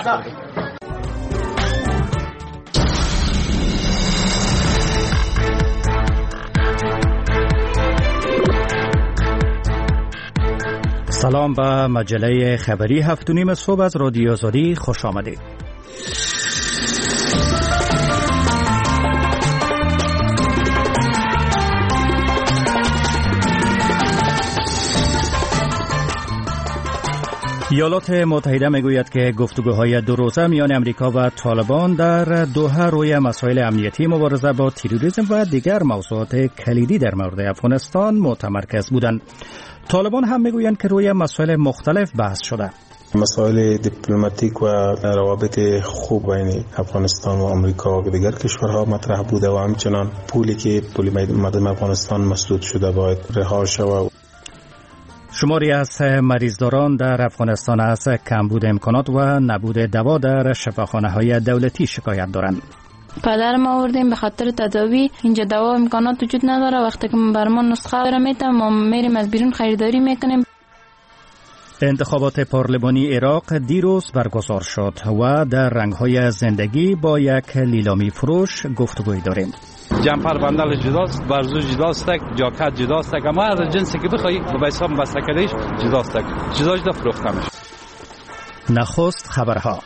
سلام به مجله خبری 7:30 صبح از رادیو آزادی خوش آمدید. ایالات متحده میگوید که گفتگوهای دو روزه میان امریکا و طالبان در دوحه روی مسائل امنیتی، مبارزه با تروریسم و دیگر موضوعات کلیدی در مورد افغانستان متمرکز بودند. طالبان هم میگویند که روی مسائل مختلف بحث شده. مسائل دیپلماتیک و روابط خوب بین افغانستان و آمریکا و دیگر کشورها مطرح بوده و همچنان پولی که پول مردم افغانستان مسدود شده باید رها شود. شماری از مریضداران در افغانستان از کمبود امکانات و نبود دوا در شفاخانه‌های دولتی شکایت دارند. پدر ما آوردیم به خاطر تداوی، اینجا دوا امکانات وجود نداره. وقتی که بر ما نسخه را میتم ما میریم از بیرون خریداری میکنیم. انتخابات پارلمانی عراق دیروز برگزار شد و در رنگ‌های زندگی با یک لیلامی فروش گفتگوی داریم. جمپر بندل جداست، برزو جداست، جاکت جداست، اما هر جنسی که بخوای به حساب بسته‌کدهش جداست، جدا فروخته میشه. نخست خبرها.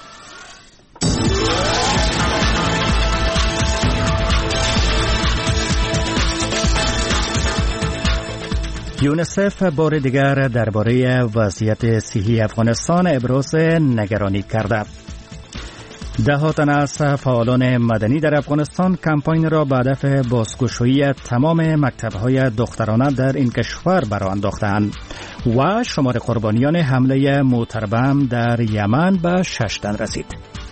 یونیسف بار دیگر درباره وضعیت صحی افغانستان ابراز نگرانی کرده. ده تن از فعالان مدنی در افغانستان کمپاین را به هدف بازگشایی تمام مکتب‌های دخترانه در این کشور برآ انداختند و شمار قربانیان حمله موتربم در یمن به 6 تن رسید.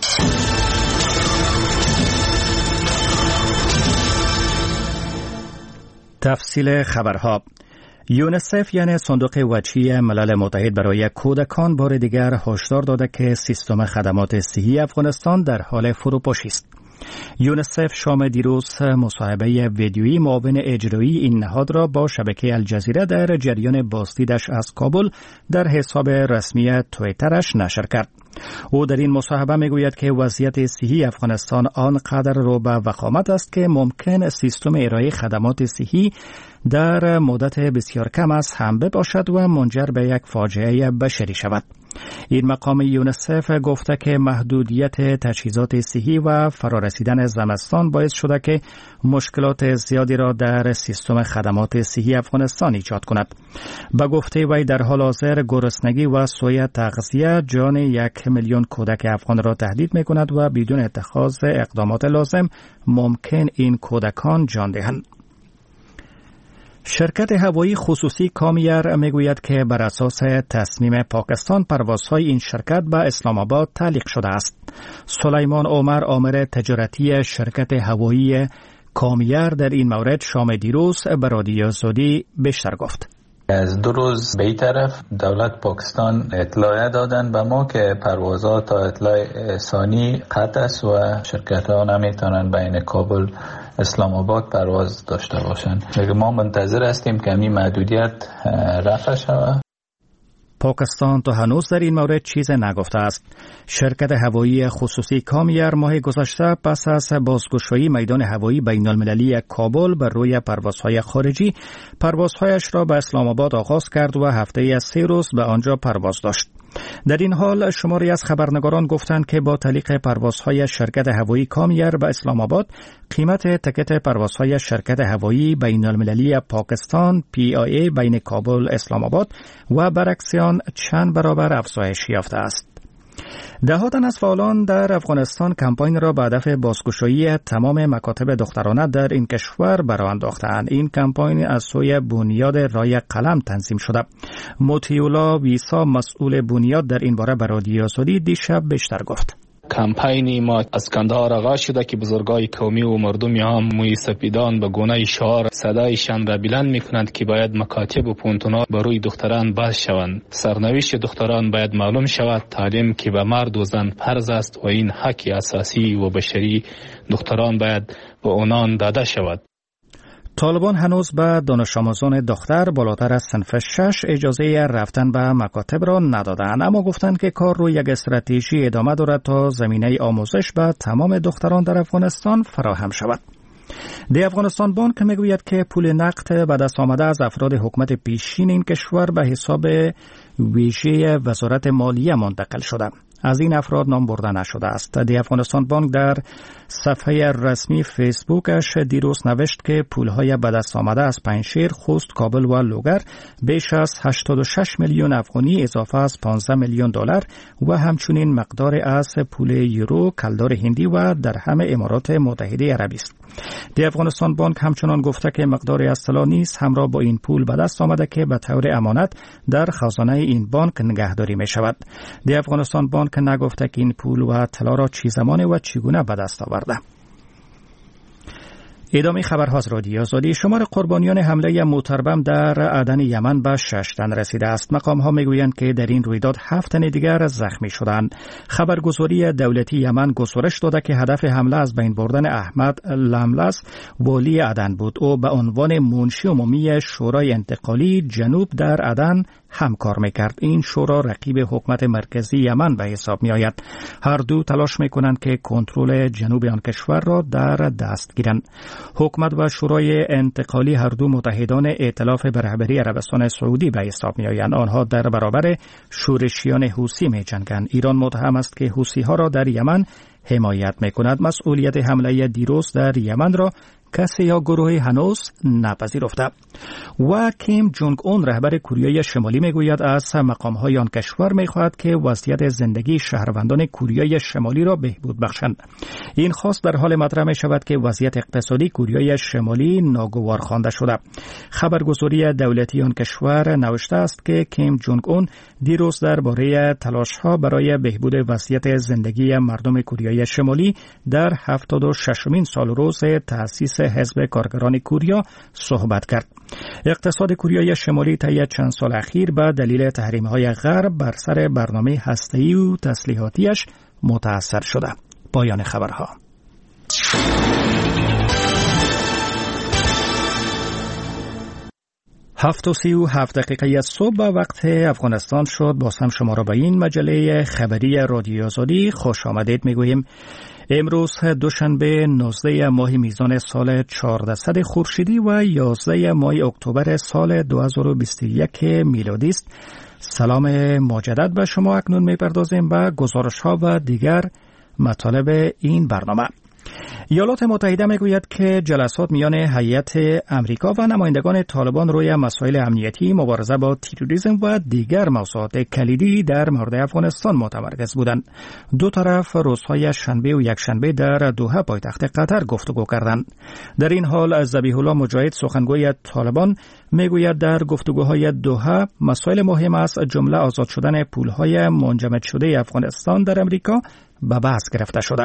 تفصیل خبرها. یونیسف یعنی صندوق وجهی ملل متحد برای کودکان بار دیگر هشدار داده که سیستم خدمات صحی افغانستان در حال فروپاشی است. یونیسف شام دیروز مصاحبه ویدیویی معاون اجرایی این نهاد را با شبکه الجزیره در جریان بازدیدش از کابل در حساب رسمی توییترش نشر کرد. او در این مصاحبه میگوید که وضعیت صحی افغانستان آنقدر رو به وخامت است که ممکن سیستم ارائه خدمات صحی در مدت بسیار کم از هم باشد و منجر به یک فاجعه بشری شود. این مقام یونیسف گفته که محدودیت تجهیزات صحی و فرارسیدن زمستان باعث شده که مشکلات زیادی را در سیستم خدمات صحی افغانستان ایجاد کند. به گفته وی در حال حاضر گرسنگی و سوء تغذیه جان 1 میلیون کودک افغان را تهدید می کند و بدون اتخاذ اقدامات لازم ممکن این کودکان جان دهند. شرکت هوایی خصوصی کامیر میگوید که بر اساس تصمیم پاکستان پروازهای این شرکت به اسلام آباد تعلیق شده است. سلیمان عمر آمر تجارتی شرکت هوایی کامیر در این مورد شام دیروز به رادیو آزادی بیشتر گفت. از 2 روز به این طرف دولت پاکستان اطلاع دادن به ما که پروازات تا اطلاع ثانی قطع است و شرکت ها نمیتونن بین کابل اسلام آباد پرواز داشته باشند. ما منتظر هستیم که این محدودیت رفع شود. پاکستان تا هنوز در این مورد چیز نگفته است. شرکت هوایی خصوصی کامیر ماه گذشته پس از بازگشایی میدان هوایی بین المللی کابل بر روی پروازهای خارجی، پروازهایش را به اسلام آباد آغاز کرد و هفته 3 روز به آنجا پرواز داشت. در این حال شماری از خبرنگاران گفتند که با تعلیق پروازهای شرکت هوایی کامیر به اسلام آباد، قیمت تکت پروازهای شرکت هوایی بین المللی پاکستان PIA بین کابل اسلام آباد و برعکس آن چند برابر افزایش یافته است. ده تن از فعالان در افغانستان کمپاین را به هدف بازگشایی تمام مکاتب دخترانه در این کشور برآ انداختند. این کمپاین از سوی بنیاد رای قلم تنظیم شده. مطیع‌الله ویسا مسئول بنیاد در این باره به رادیو آزادی دیشب بیشتر گفت. کمپین ما از کندهار آغاز شده که بزرگای قومی و مردمی هم موی سپیدان به گونه شعار صدایشان را بلند میکنند که باید مکاتب و پونتونا به روی دختران باز شوند. سرنوشت دختران باید معلوم شود. تعلیم که به مرد و زن فرض است و این حق اساسی و بشری دختران باید به آنان داده شود. طالبان هنوز به دانش آموزان دختر بالاتر از صنف 6 اجازه رفتن به مکاتب را ندادند، اما گفتند که کار روی یک استراتژی ادامه دارد تا زمینه آموزش به تمام دختران در افغانستان فراهم شود. دی افغانستان بانک میگوید که پول نقد به دست آمده از افراد حکومت پیشین این کشور به حساب ویژه وزارت مالیه منتقل شده. از این افراد نام برده نشده است. دی افغانستان بانک در صفحه رسمی فیسبوکش دیروز نوشت که پولهای به دست آمده از پنجشیر، خوست، کابل و لوگر بیش از 86 میلیون افغانی اضافه از 15 میلیون دلار و همچنین مقدار از پول یورو، کلدار هندی و درهم امارات متحده عربی است. دی افغانستان بانک همچنان گفته که مقداری از طلا نیز همراه با این پول به دست آمده که به طور امانت در خزانه این بانک نگهداری می شود. دی افغانستان بانک نگفته که این پول و طلا را چه زمان و چگونه به دست آورده. ادامه خبرها رادیو آزادی. شمار قربانیان حمله موتربم در عدن یمن به 6 تن رسیده است. مقام‌ها میگویند که در این رویداد 7 تن دیگر زخمی شدند. خبرگزاری دولتی یمن گزارش داده که هدف حمله از بین بردن احمد لاملس والی عدن بود. او به عنوان منشی عمومی شورای انتقالی جنوب در عدن همکار میکرد. این شورا رقیب حکومت مرکزی یمن به حساب می آید. هر دو تلاش میکنند که کنترل جنوب آن کشور را در دست گیرند. حکومت و شورای انتقالی هر دو متحدان ائتلاف به رهبری عربستان سعودی به حساب می آیند. آنها در برابر شورشیان حوثی می جنگند. ایران متهم است که حوثی ها را در یمن حمایت می کند. مسئولیت حمله دیروز در یمن را کسی یا گروهی هنوز نپذیرفته. و کیم جونگ اون رهبر کره شمالی میگوید از مقام‌های آن کشور میخواهد که وضعیت زندگی شهروندان کره شمالی را بهبود بخشند. این خواست در حال مطرح می شود که وضعیت اقتصادی کره شمالی ناگوار خوانده شده. خبرگزاری دولتی آن کشور نوشته است که کیم جونگ اون دیروز درباره تلاش‌ها برای بهبود وضعیت زندگی مردم کره شمالی در 76مین سالروز تأسیس حزب کارگران کره صحبت کرد. اقتصاد کره شمالی طی چند سال اخیر به دلیل تحریم‌های غرب بر سر برنامه هسته‌ای و تسلیحاتیش متأثر شده. پایان خبرها. 7:37 صبح به وقت افغانستان شد. باز هم شما را به این مجله خبری رادیو آزادی خوش آمدید میگوییم. امروز دوشنبه 19 ماه میزان سال 1400 خورشیدی و 11 ماه اکتبر سال 2021 میلادی است. سلام مجدد به شما. اکنون میپردازیم به گزارش‌ها و دیگر مطالب این برنامه. ایالات متحده میگوید که جلسات میان هیئت امریکا و نمایندگان طالبان روی مسائل امنیتی، مبارزه با تروریسم و دیگر موضوعات کلیدی در مورد افغانستان متمرکز بودند. دو طرف روزهای شنبه و یکشنبه در دوحه پایتخت قطر گفتگو کردند. در این حال ذبیح الله مجاهد سخنگوی طالبان میگوید در گفتگوهای دوحه مسائل مهم از جمله آزاد شدن پولهای منجمد شده افغانستان در امریکا به بحث گرفته شده.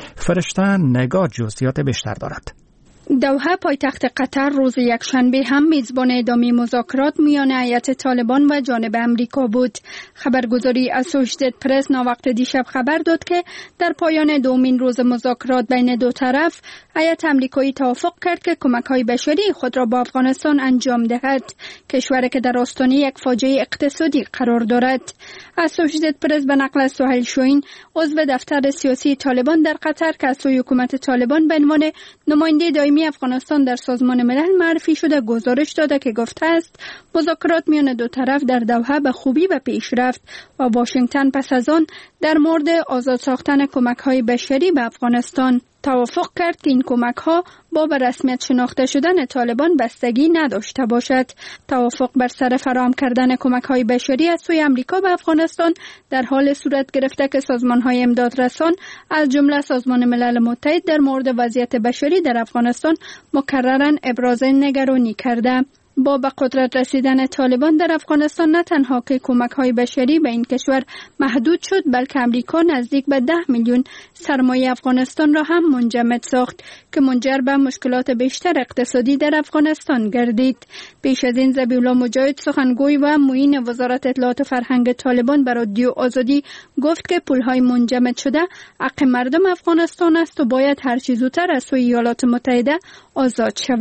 فرشته نگاه جزئیات بیشتر دارد. دوحه پایتخت قطر روز یکشنبه هم میزبان ادامه مذاکرات میان هیئت طالبان و جانب امریکا بود. خبرگزاری اسوشیتد پرس ناوقت دیشب خبر داد که در پایان دومین روز مذاکرات بین دو طرف هیئت امریکایی توافق کرد که کمک‌های بشری خود را به افغانستان انجام دهد، کشوری که در آستانه یک فاجعه اقتصادی قرار دارد. اسوشیتد پرس به نقل از سهیل شوین عضو دفتر سیاسی طالبان در قطر که از سوی حکومت طالبان به عنوان نماینده دائمی افغانستان در سازمان ملل معرفی شده گزارش داده که گفته است مذاکرات میان دو طرف در دوحه به خوبی به پیش رفت و واشنگتن پس از آن در مورد آزاد ساختن کمک‌های بشری به افغانستان توافق کرد که این کمک‌ها با به رسمیت شناخته شدن طالبان بستگی نداشته باشد. توافق بر سر فراهم کردن کمک‌های بشری از سوی امریکا به افغانستان در حال صورت گرفته که سازمان‌های امدادرسان از جمله سازمان ملل متحد در مورد وضعیت بشری در افغانستان مکرراً ابراز نگرانی کرده. با به قدرت رسیدن طالبان در افغانستان نه تنها که کمک‌های بشری به این کشور محدود شد، بلکه امریکا نزدیک به 10 میلیون سرمایه افغانستان را هم منجمد ساخت که منجر به مشکلات بیشتر اقتصادی در افغانستان گردید. پیش از این ذبیح الله مجاهد سخنگوی و معین وزارت اطلاعات و فرهنگ طالبان به رادیو آزادی گفت که پول‌های منجمد شده حق مردم افغانستان است و باید هر چه زودتر از سوی ایالات متحده آزاد شود.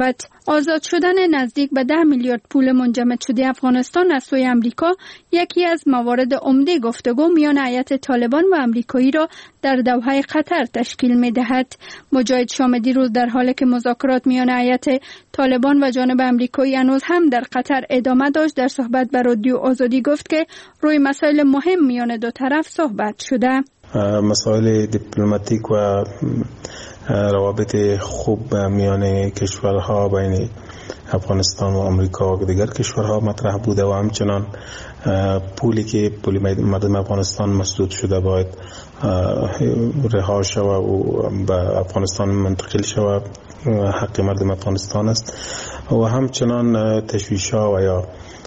آزاد شدن نزدیک به 10 میلیارد پول منجمد شده افغانستان از سوی امریکا یکی از موارد عمده گفتگو میان هیئت طالبان و امریکایی را در دوحه قطر تشکیل می‌دهد. مجاهد شام دیروز در حالی که مذاکرات میان هیئت طالبان و جانب امریکایی هنوز هم در قطر ادامه داشت، در صحبت با رادیو آزادی گفت که روی مسائل مهم میان دو طرف صحبت شده. مسائل دیپلماتیک و روابط خوب میان کشورها بین افغانستان و آمریکا و دیگر کشورها مطرح بوده و همچنان پولی مردم افغانستان مسدود شده باید رها شود و به افغانستان منتقل شود، حق مردم افغانستان است. و همچنان تشویش‌ها و یا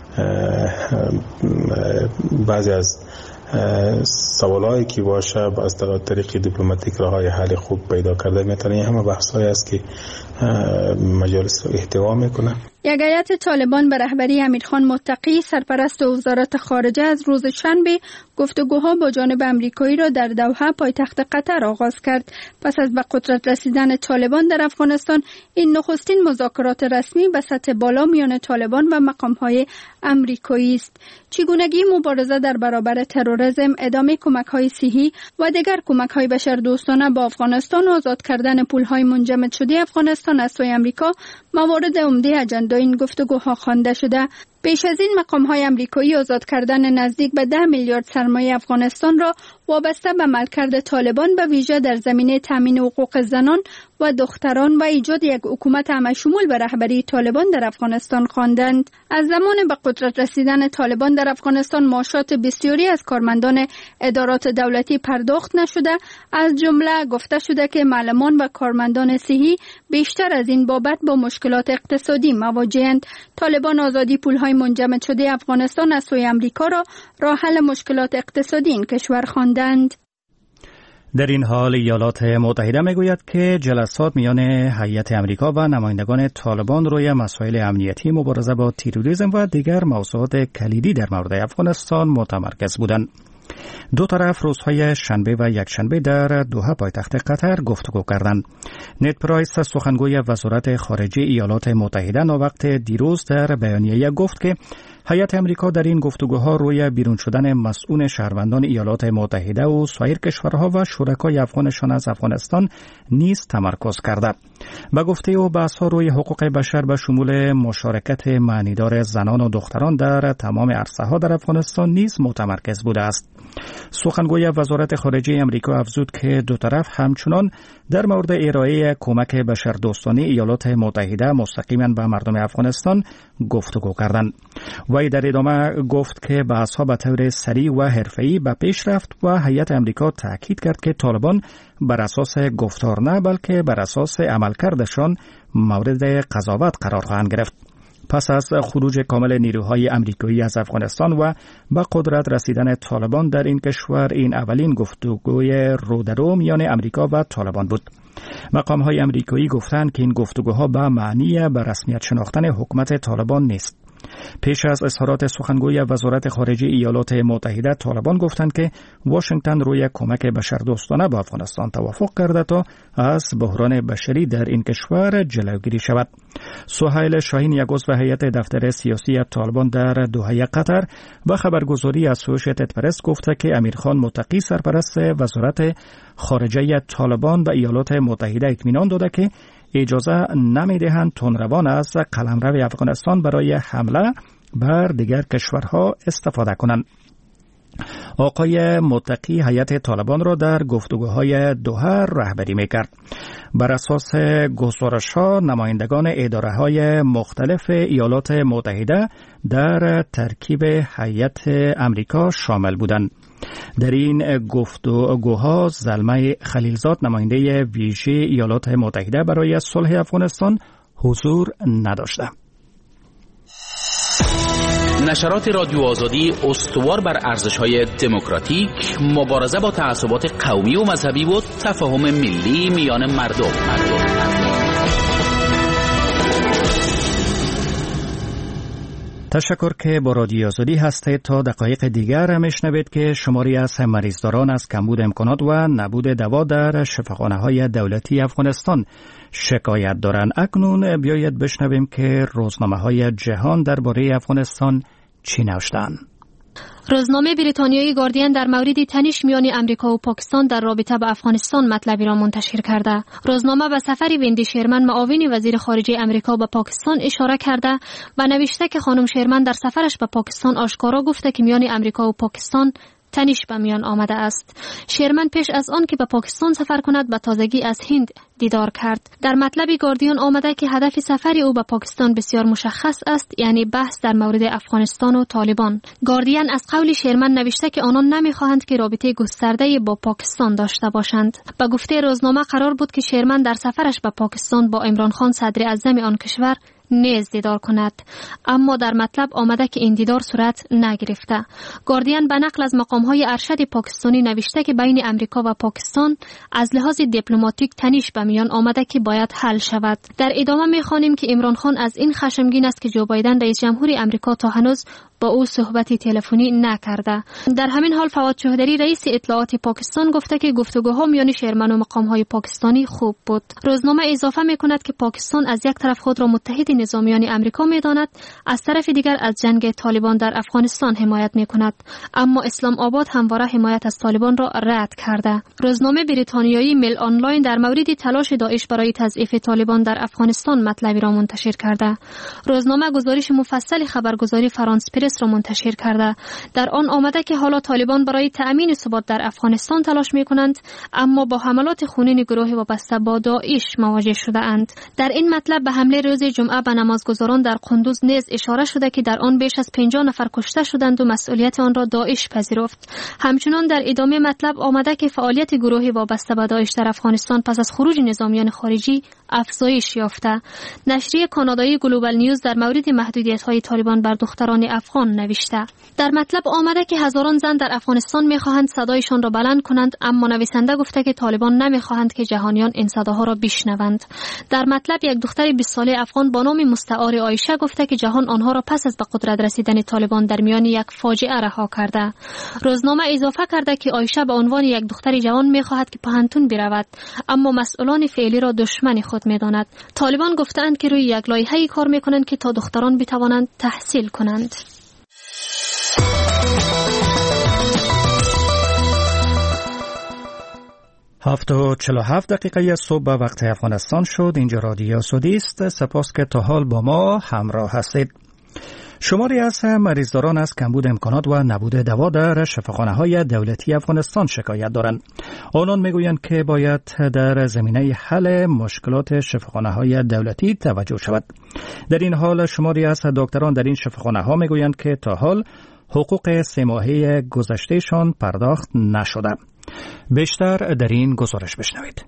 بعضی از سوالایی که باشه از طریق دیپلماتیک راههای حل خوب پیدا کرده میتونه. همه بحثایی است که مجالس احتوا میکنه. یک هیئت طالبان به رهبری امیرخان متقی سرپرست وزارت خارجه از روز شنبه گفتگوها با جانب امریکایی را در دوحه پایتخت قطر آغاز کرد. پس از به قدرت رسیدن طالبان در افغانستان، این نخستین مذاکرات رسمی به سطح بالا میان طالبان و مقام‌های امریکایی است. چگونگی مبارزه در برابر تروریسم، ادامه کمک‌های صحی و دیگر کمک‌های بشردوستانه با افغانستان، آزاد کردن پول‌های منجمد شده افغانستان از سوی امریکا موارد عمده اجندا این گفتگوها خوانده شده. پیش از این مقام‌های امریکایی آزاد کردن نزدیک به 10 میلیارد سرمایه افغانستان را وابسته به عملکرد طالبان به ویژه در زمینه تامین حقوق زنان و دختران و ایجاد یک حکومت همشمول به رهبری طالبان در افغانستان خواندند. از زمان به قدرت رسیدن طالبان در افغانستان معاشات بسیاری از کارمندان ادارات دولتی پرداخت نشده، از جمله گفته شده که معلمان و کارمندان صحی بیشتر از این بابت با مشکلات اقتصادی مواجهند. طالبان آزادی پول‌های منجمد شده افغانستان از سوی امریکا را راه حل مشکلات اقتصادی این کشور خواندند. در این حال ایالات متحده میگوید که جلسات میان هیئت امریکا و نمایندگان طالبان روی مسائل امنیتی، مبارزه با تروریسم و دیگر موضوعات کلیدی در مورد افغانستان متمرکز بودند. دو طرف روزهای شنبه و یکشنبه در دوحه پایتخت قطر گفتگو کردند. نت پرایس، سخنگوی وزارت خارجه ایالات متحده، وقت دیروز در بیانیه گفت که هیئت امریکا در این گفتگوها روی بیرون شدن مسئول شهروندان ایالات متحده و سایر کشورها و شرکای افغانشان از افغانستان نیز تمرکز کرده. به گفته او بحث‌ها روی حقوق بشر به شمول مشارکت معنیدار زنان و دختران در تمام عرصه‌ها در افغانستان نیز متمرکز بوده است. سخنگوی وزارت خارجه امریکا افزود که دو طرف همچنان در مورد ارائه کمک بشردوستانه ایالات متحده مستقیما به مردم افغانستان گفتگو کردند. وی در ادامه گفت که بحث‌ها به طور سریع و حرفه‌ای به پیش رفت و هیئت امریکا تاکید کرد که طالبان بر اساس گفتار نه بلکه بر اساس عملکردشان مورد قضاوت قرار خواهند گرفت. پس از خروج کامل نیروهای امریکایی از افغانستان و به قدرت رسیدن طالبان در این کشور، این اولین گفتگوی رودرو میان امریکا و طالبان بود. مقام‌های امریکایی گفتند که این گفتگوها به معنی به رسمیت شناختن حکومت طالبان نیست. پیش از اظهارات سخنگوی وزارت خارجه ایالات متحده، طالبان گفتند که واشنگتن روی کمک بشردوستانه به افغانستان توافق کرده تا از بحران بشری در این کشور جلوگیری شود. سهیل شاهین، یک عضو هیئت دفتر سیاسی طالبان در دوحه قطر، به خبرگزاری اسوشییتد پرس گفته که امیرخان متقی، سرپرست وزارت خارجه طالبان به ایالات متحده اطمینان داده که اجازه نمیدهند تندروان از قلمرو افغانستان برای حمله بر دیگر کشورها استفاده کنند. آقای متقی هیئت طالبان را در گفتگوهای دوحه رهبری میکرد. بر اساس گزارش‌ها، نمایندگان اداره‌های مختلف ایالات متحده در ترکیب هیئت امریکا شامل بودند. در این گفتگوها زلمه خلیلزاد، نماینده ویژه ایالات متحده برای صلح افغانستان، حضور نداشته. نشرات رادیو آزادی استوار بر ارزش‌های دموکراتیک، مبارزه با تعصبات قومی و مذهبی و تفاهم ملی میان مردم. تشکر که با رادیو آزادی هستید. تا دقایق دیگر میشنوید که شماری از مریضداران از کمبود امکانات و نبود دوا در شفاخانه‌های دولتی افغانستان شکایت دارند. اکنون بیایید بشنویم که روزنامه‌های جهان درباره افغانستان چی نوشتند. روزنامه بریتانیایی گاردین در مورد تنش میان امریکا و پاکستان در رابطه با افغانستان مطلبی را منتشر کرده. روزنامه به سفر ویندی شرمن معاون وزیر خارجه امریکا به پاکستان اشاره کرده و نوشته که خانم شرمن در سفرش به پاکستان آشکارا گفته که میان امریکا و پاکستان تنش به میان آمده است. شرمن پیش از آن که به پاکستان سفر کند به تازگی از هند دیدار کرد. در مطلب گاردین آمده که هدف سفر او به پاکستان بسیار مشخص است، یعنی بحث در مورد افغانستان و طالبان. گاردین از قول شرمن نوشته که آنان نمیخواهند که رابطه گسترده با پاکستان داشته باشند. به گفته روزنامه قرار بود که شرمن در سفرش به پاکستان با عمران خان صدر اعظم آن کشور نیز دیدار کند، اما در مطلب آمده که این دیدار صورت نگرفته. گاردین به نقل از مقام‌های ارشد پاکستانی نوشته که بین امریکا و پاکستان از لحاظ دیپلماتیک تنش به میان آمده که باید حل شود. در ادامه می‌خوانیم که عمران خان از این خشمگین است که جو بایدن رئیس جمهور امریکا تا هنوز با او صحبت تلفنی نکرده. در همین حال فواد چوهدری رئیس اطلاعات پاکستان گفته که گفتگوها میان شرمن و مقام‌های پاکستانی خوب بود. روزنامه اضافه می‌کند که پاکستان از یک طرف خود را متحد نظامیان امریکا می‌داند، از طرف دیگر از جنگ طالبان در افغانستان حمایت می‌کند، اما اسلام آباد همواره حمایت از طالبان را رد کرده. روزنامه بریتانیایی میل آنلاین در مورد تلاش داعش برای تضعیف طالبان در افغانستان مطلبی را منتشر کرده. روزنامه گزارش مفصل خبرگزاری فرانس پرس را منتشر کرده. در آن آمده که حالا طالبان برای تأمین ثبات در افغانستان تلاش می‌کنند، اما با حملات خونین گروه وابسته با داعش مواجه شده اند. در این مطلب به حمله روز جمعه به نمازگزاران در قندوز نیز اشاره شده که در آن بیش از 50 نفر کشته شدند و مسئولیت آن را داعش پذیرفت. همچنان در ادامه مطلب آمده که فعالیت گروه وابسته به داعش در افغانستان پس از خروج نظامیان خارجی افزایش یافته. نشریه کانادایی گلوبال نیوز در مورد محدودیت‌های طالبان بر دختران افغان نوشته. در مطلب آمده که هزاران زن در افغانستان می‌خواهند صدایشان را بلند کنند، اما نویسنده گفته که طالبان نمی‌خواهند که جهانیان این صداها را بشنوند. در مطلب یک دختر 20 ساله افغان با نام مستعار عایشه گفته که جهان آنها را پس از به قدرت رسیدن طالبان در میان یک فاجعه رها کرده. روزنامه اضافه کرده که عایشه به عنوان یک دختر جوان می‌خواهد که پهنتون برود، اما مسئولان فعلی را دشمن خود می‌داند. طالبان گفتند که روی یک لایحه‌ای کار می‌کنند که تا دختران بتوانند تحصیل کنند. 7:47 دقیقه صبح به وقت افغانستان شد. اینجا رادیو آزادی است. سپاس که تا حال با ما همراه هستید. شماری از مریضداران از کمبود امکانات و نبود دوا در شفاخانه‌های دولتی افغانستان شکایت دارند. آنان میگویند که باید در زمینه حل مشکلات شفاخانه‌های دولتی توجه شود. در این حال شماری از دکتران در این شفاخانه‌ها میگویند که تا حال حقوق 3 ماهه گذشتهشان پرداخت نشده. بیشتر در این گزارش بشنوید.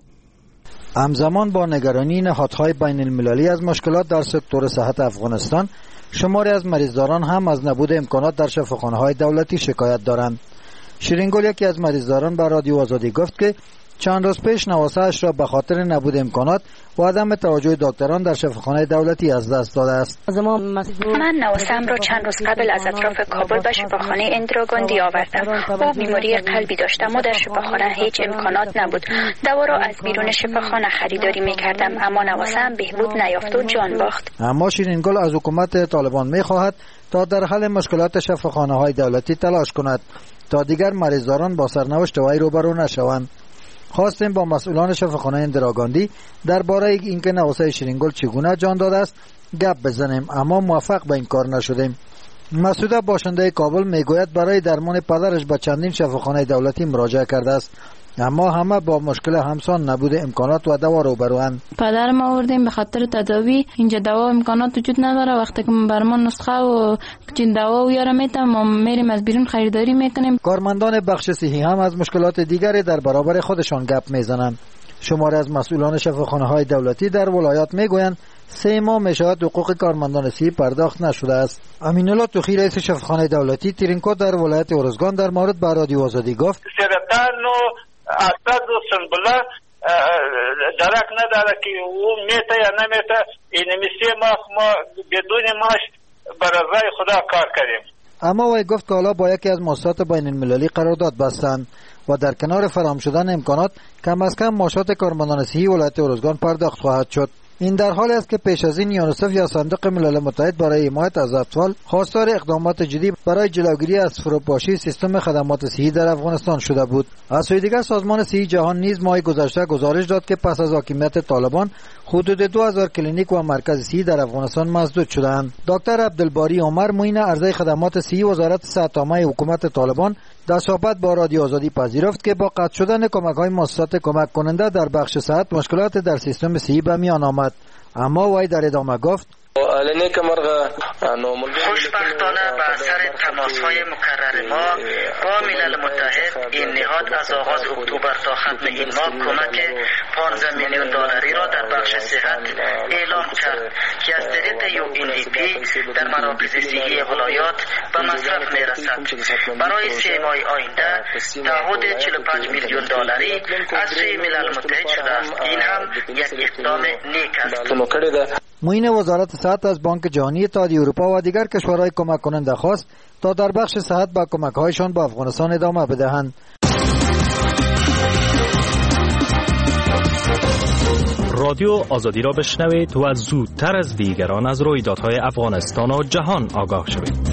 همزمان با نگرانی نهادهای بین المللی از مشکلات در سکتور صحت افغانستان، شماری از مریضداران هم از نبود امکانات در شفاخانه‌های دولتی شکایت دارند. شیرین گل یکی از مریضداران به رادیو آزادی گفت که چند روز پیش نواسه‌اش را به خاطر نبود امکانات و عدم توجه دکتران در شفاخانه دولتی از دست داده است. من نواسه‌ام را چند روز قبل از اطراف کابل به شفاخانه اندراگاندی آوردم. او بیماری قلبی داشت و در شفاخانه هیچ امکانات نبود. دوا را از بیرون شفاخانه خریداری می‌کردم، اما نواسه‌ام بهبود نیافت و جان باخت. اما شیرین گل از حکومت طالبان می‌خواهد تا در حل مشکلات شفاخانه‌های دولتی تلاش کند تا دیگر مریضداران با سرنوشت وی روبرو نشوند. خواستیم با مسئولان شفاخانه اندراگاندی درباره اینکه نواسه شیرین گل چگونه جان داده است گپ بزنیم، اما موفق به این کار نشدیم. مسعود باشنده کابل میگوید برای درمان پدرش به چندین شفاخانه دولتی مراجعه کرده است، اما همه با مشکل همسان نبود امکانات و دوا روبروند. پدرم آوردیم به خاطر تداوی. اینجا دوا امکانات وجود نداره. وقتی که بر ما نسخه و چین دوا و یاره میتم ما میریم از بیرون خریداری میکنیم. کارمندان بخش صحی هم از مشکلات دیگری در برابر خودشان گپ میزنند. شماری از مسئولان شفاخانه‌های دولتی در ولایات میگویند 3 ماه میشود حقوق کارمندان صحی پرداخت نشده است. امین‌الله توخی رئیس شفاخانه دولتی ترینکو در ولایت ارزگان در مورد به رادیو آزادی گفت سرطان و اسد و سنبله درک نداره که او میته یا نمیته. این 3 ماه ما بدون معاش بر رضای خدا کار کردیم. اما وی گفت که حالا با یکی از مؤسسات بین المللی قرارداد بستند و در کنار فراهم شدن امکانات کم از کم معاشات کارمندان صحی ولایت ارزگان پرداخت خواهد شد. این در حالی است که پیش از این یونیسف یا صندوق ملل متحد برای حمایت از اطفال خواستار اقدامات جدی برای جلوگیری از فروپاشی سیستم خدمات صحی در افغانستان شده بود. از سوی دیگر سازمان صحی جهان نیز ماه گذشته گزارش داد که پس از حاکمیت طالبان حدود 2000 کلینیک و مرکز صحی در افغانستان مسدود شدند. دکتر عبدالباری عمر معین عرضه خدمات صحی وزارت صحت عامه حکومت طالبان در صحبت با رادیو آزادی پذیرفت که با قطع شدن کمک‌های مؤسسات کمک کننده در بخش صحت مشکلات در سیستم صحی به میان آمد. اما وی در ادامه گفت خوشبختانه به اثر تماس‌های مکرر ما با ملل متحد این نهاد از آغاز اکتبر تا ختم این ماه کمک 15 میلیون دلاری را در بخش صحت اعلام کرد که از طریق UNDP در مراکز صحی ولایات به مصرف میرسد. برای 3 ماه آینده تعهد 45 میلیون دلاری از سوی ملل متحد شده است. این هم یک اقدام نیک است. معین وزارت صحت از بانک جهانی، اتحادیه اروپا و دیگر کشورهای کمک کننده خواست تا در بخش صحت با کمک‌هایشان به افغانستان ادامه بدهند. رادیو آزادی را بشنوید و زودتر از دیگران از رویدادهای افغانستان و جهان آگاه شوید.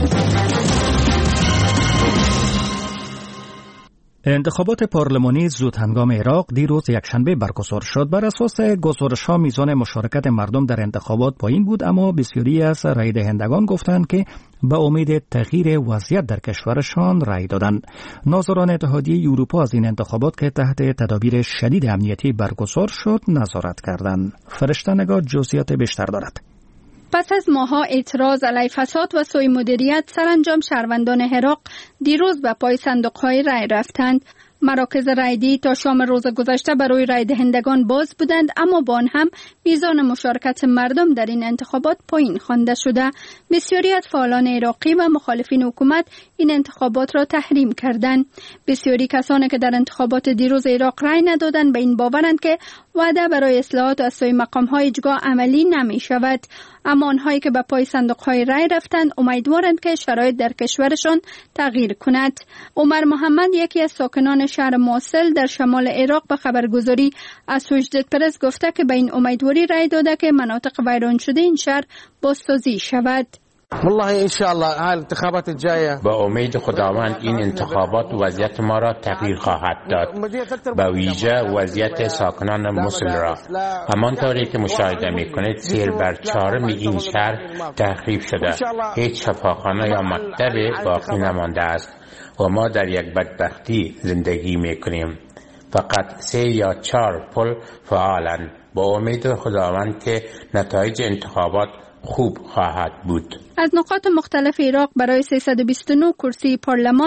انتخابات پارلمانی زودهنگام عراق دیروز یکشنبه برگزار شد. بر اساس گزارش‌ها میزان مشارکت مردم در انتخابات پایین بود، اما بسیاری از رای دهندگان گفتند که به امید تغییر وضعیت در کشورشان رای دادند. ناظران اتحادیه اروپا از این انتخابات که تحت تدابیر شدید امنیتی برگزار شد نظارت کردند. فرشته نگار جزئیات بیشتر دارد. پس از ماها اعتراض علیه فساد و سوء مدیریت، سرانجام شهروندان عراق دیروز به پای صندوق‌های رای رفتند. مراکز رایدهی تا شام روز گذشته برای رای دهندگان باز بودند، اما با آن هم میزان مشارکت مردم در این انتخابات پایین خوانده شده. بسیاری از فعالان عراقی و مخالفین حکومت این انتخابات را تحریم کردند. بسیاری کسانی که در انتخابات دیروز عراق رای ندادند به این باورند که وعده برای اصلاحات از سوی مقام‌های اجرا عملی نمی شود. اما آنهایی که به پای صندوق‌های رای رفتند امیدوارند که شرایط در کشورشان تغییر کند. عمر محمد، یکی از ساکنان شهر موصل در شمال عراق، به خبرگزاری اسوشیتد پرس گفته که به این امیدواری رای داده که مناطق ویران شده این شهر بازسازی شود. والله ان شاء الله های انتخابات الجايه با امید خداوند این انتخابات وضعیت ما را تغییر خواهد داد، با ویژه وضعیت ساکنان موصل را. همانطوری که مشاهده میکنید سیر بر چهارم این شهر تخریب شده، هیچ شفاخانه یا مکتب باقی نمانده است و ما در یک بدبختی زندگی میکنیم. فقط 3 یا 4 پل فعالند. با امید خداوند که نتایج انتخابات خوب خواهد بود. از نقاط مختلف عراق برای 329 کرسی پارلمان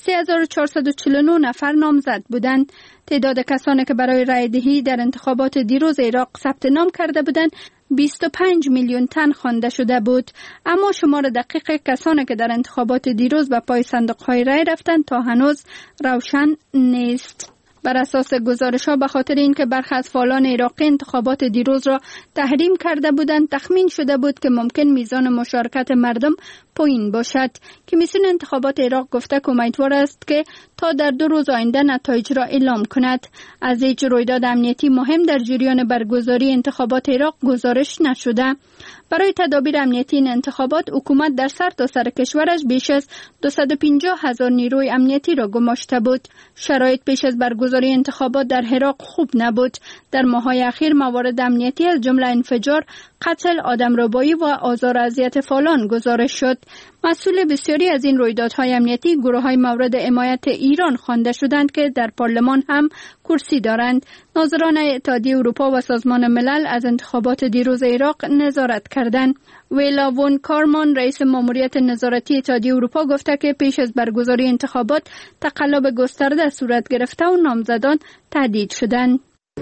3449 نفر نامزد بودند. تعداد کسانی که برای رای دهی در انتخابات دیروز عراق ثبت نام کرده بودند 25 میلیون تن خوانده شده بود، اما شمار دقیق کسانی که در انتخابات دیروز به پای صندوق‌های رای رفتند تا هنوز روشن نیست. بر اساس گزارش‌ها به خاطر اینکه برخی از فعالان عراقی انتخابات دیروز را تحریم کرده بودند، تخمین شده بود که ممکن میزان مشارکت مردم پایین باشد. کمیسیون انتخابات عراق گفته که امیدوار است که تا در 2 روز آینده نتایج را اعلام کند. از هیچ رویداد امنیتی مهم در جریان برگزاری انتخابات عراق گزارش نشده. برای تدابیر امنیتی این انتخابات، حکومت در سرتاسر کشورش بیش از 250,000 نیروی امنیتی را گماشته بود. شرایط پیش از برگزاری انتخابات در عراق خوب نبود. در ماه‌های اخیر موارد امنیتی از جمله انفجار، قتل، آدمربایی و آزار و اذیت فعالان گزارش شد. مسئول بسیاری از این رویدادهای امنیتی گروه‌های مورد حمایت ایران خوانده شدند که در پارلمان هم کرسی دارند. ناظران اتحادیه اروپا و سازمان ملل از انتخابات دیروز عراق نظارت کردند. ویلا وون کارمان، رئیس ماموریت نظارتی اتحادیه اروپا، گفته که پیش از برگزاری انتخابات تقلب گسترده صورت گرفته و نامزدان تهدید شدند.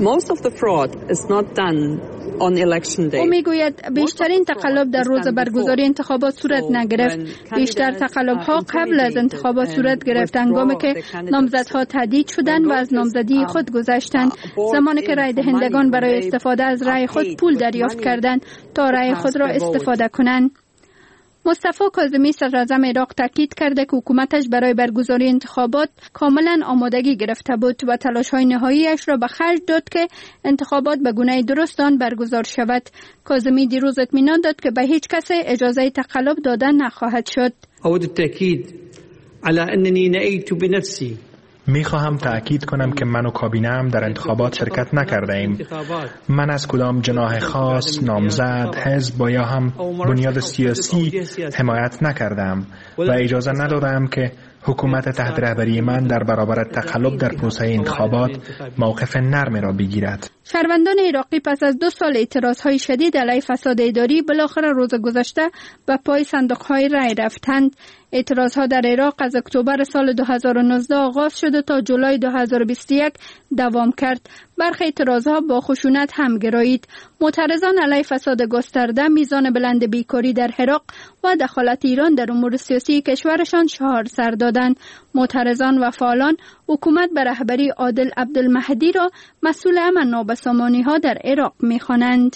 او میگوید بیشترین تقلب در روز برگزاری انتخابات صورت نگرفت. بیشتر تقلب ها قبل از انتخابات صورت گرفت، هنگامی که نامزدها تهدید شدند و از نامزدی خود گذشتند، زمانی که رای دهندگان برای استفاده از رای خود پول دریافت کردند تا رای خود را استفاده کنند. مصطفی کاظمی صدراعظم عراق تاکید کرده که حکومتش برای برگزاری انتخابات کاملا آمادگی گرفته بود و تلاش‌های نهاییش را به خرج داد که انتخابات به گونه درست آن برگزار شود. کاظمی دیروز اطمینان داد که به هیچ کس اجازه تقلب داده نخواهد شد. أود التأكيد على أنني نأيت بنفسي. میخواهم تأکید کنم که من و کابینه‌ام در انتخابات شرکت نکرده ایم. من از کدام جناح خاص، نامزد، حزب یا هم بنیاد سیاسی حمایت نکردم و اجازه ندادم که حکومت تحت رهبری من در برابر تقلب در پروسه انتخابات موقف نرمی را بگیرد. شهروندان عراقی پس از 2 سال اعتراضهای شدید علیه فساد اداری بالاخره روز گذشته به پای صندوق‌های رای رفتند. اعتراضها در عراق از اکتبر سال 2019 آغاز شده تا جولای 2021 دوام کرد. برخی اعتراضها با خشونت هم گرایید. معترضان علیه فساد گسترده، میزان بلند بیکاری در عراق و دخالت ایران در امور سیاسی کشورشان شعار سر دادند. معترضان و فعالان حکومت به رهبری عادل عبدالمهدی را مسئول امن نابسامانی‌ها در عراق می‌خوانند.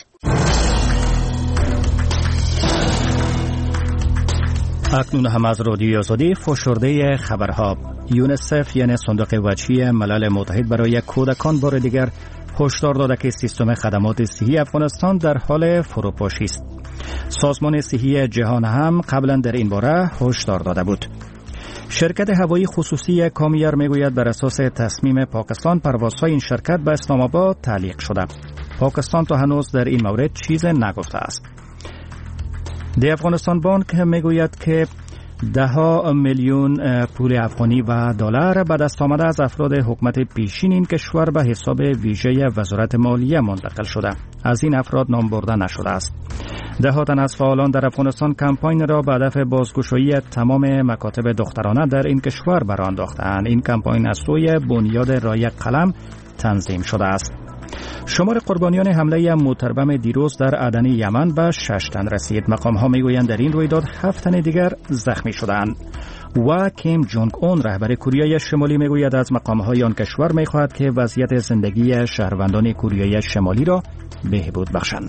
اکنون هم از رادیوی آزادی فشرده خبرها. یونسف یعنی صندوق وجهی ملل متحد برای کودکان بار دیگر هشدار داده که سیستم خدمات صحی افغانستان در حال فروپاشی است. سازمان صحی جهان هم قبلا در این باره هشدار داده بود. شرکت هوایی خصوصی کامیر میگوید بر اساس تصمیم پاکستان پروازهای این شرکت به اسلام آباد تعلیق شده. پاکستان تا هنوز در این مورد چیز نگفته است. دی افغانستان بانک میگوید که 10 میلیون پول افغانی و دلار به دست آمده از افراد حکومت پیشین این کشور به حساب ویژه وزارت مالیه منتقل شده. از این افراد نام برده نشده است. 10 تن از فعالان در افغانستان کمپاین را به هدف بازگشایی تمام مکاتب دخترانه در این کشور برآ انداختند. این کمپاین از سوی بنیاد رای قلم تنظیم شده است. شمار قربانیان حمله موتربم دیروز در عدن یمن به 6 تن رسید. مقام‌ها میگویند در این رویداد 7 تن دیگر زخمی شدند. و کیم جونگ اون رهبر کره شمالی میگوید از مقام‌های آن کشور میخواهد که وضعیت زندگی شهروندان کره شمالی را بهبود بخشند.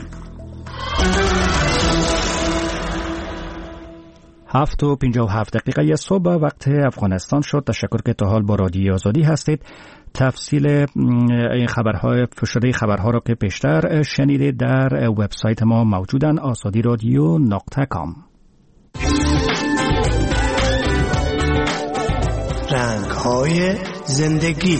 7:57 صبح وقت افغانستان شد. تشکر که تا حال با رادیوی آزادی هستید. تفصیل این خبرهای فشرده خبرها را که پیشتر شنیدید در وبسایت ما موجودن azadiradio.com. رنگ‌های زندگی.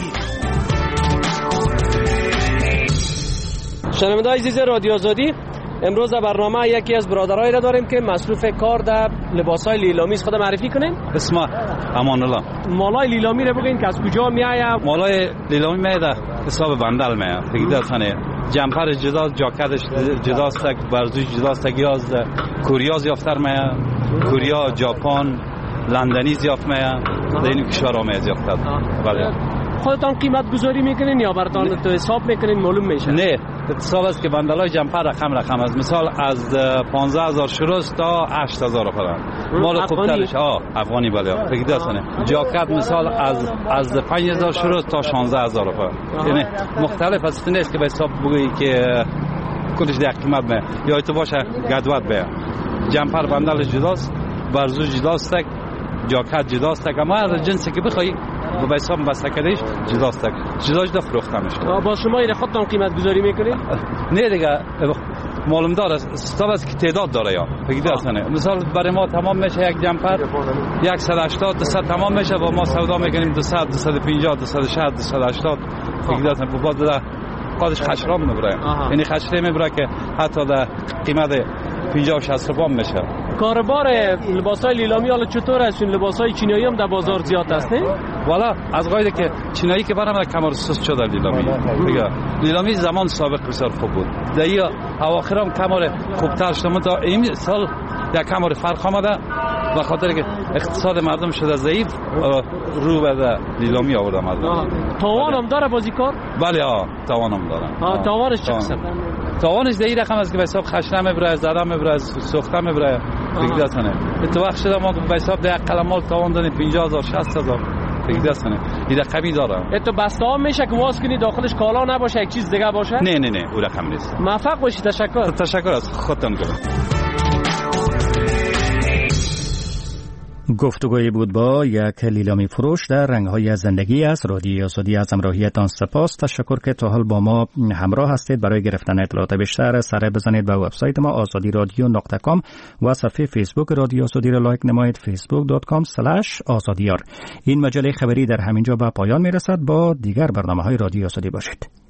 شنونده‌های عزیز رادیو آزادی، امروز در برنامه یکی از برادرایی را داریم که مصروف کار در لباسای لیلامی است. خود معرفی کنین؟ اسم امان الله. مالای لیلامی را بگین که از کجا میآید؟ مالای لیلامی میاد حساب بندل میاد. دیگه دستانه جمپر جدا، جاکتش جداست، ورزش جداست، گیاز کوریا زیافتر میاد، کوریا، ژاپن، لندنی زیافت میاد. در این کشورها میاد زیافتر. بله. خودتان قیمت گذاری میکنین یا براتون تو حساب میکنین معلوم میشه؟ نه، حساب است که بندلای جمپر رقم است. مثال از 15000 شروع تا 8000 فرانک. مال خوبترش افغانی بله. بگید دستانه جاکت مثال از 5000 شروع تا 16000 فرانک. یعنی مختلف است، نیست که به حساب بگویی که کلش در قیمت می یا تو باشه گدوت به جمپر بندل جداست، ورزش جداست، جاکت جداست، اما هر جنسی که بخوای به حساب بستکدیش جداست، جدا فروخته میشه. با شما این خودتون قیمت گذاری میکنید؟ نه دیگه معلوم داره استاد است که تعداد داره یا بگید اصلا مثال برای ما تمام میشه یک جمپر 180 200 تمام میشه و ما سودا میکنیم 200 250 260 280 بگید اصلا بعد خودش خشرام میبره، یعنی خشره میبره که حتی در قیمت 50 و 60 روپا میشه. کاربار لباسای لیلامی حالا چطور است؟ این لباسای چینایی هم در بازار زیاد است نه؟ والا از قاعده که چینایی که برام کمر سست شده لیلامی. دیگه لیلامی زمان سابق بسیار خوب بود. در اواخرام کمر خوبتر شده، تا این سال یک کمر فرق آمده و خاطر که اقتصاد مردم شده ضعیف رو به لیلامی آورده مردم. تاوان هم داره بازیکار؟ بله تاوان هم داره. تاوانش چه قسم؟ تاوانش در این رقم است که به حساب خشنه میبره، زده میبره، سوخته میبره. دیگه دستانه اتفاق شده ما به حساب در قلمال تاوان دادیم 50000 60000 دیگه دستانه این رقمی داره. تو بسته ها میشه که واس کنی داخلش کالا نباشه یک چیز دیگه باشه؟ نه اون رقم نیست. موفق باشی. تشکر از خودتون. گفتگوی بود با یک لیلامی فروش در رنگ‌های زندگی است. رادیوی آزادی از همراهیتان سپاس. تشکر که تا حال با ما همراه هستید. برای گرفتن اطلاعات بیشتر سر بزنید به وبسایت ما azadiradio.com و صفحه فیسبوک رادیو آزادی را لایک نمایید facebook.com/azadiyar. این مجله خبری در همینجا به پایان میرسد. با دیگر برنامه‌های رادیو آزادی باشید.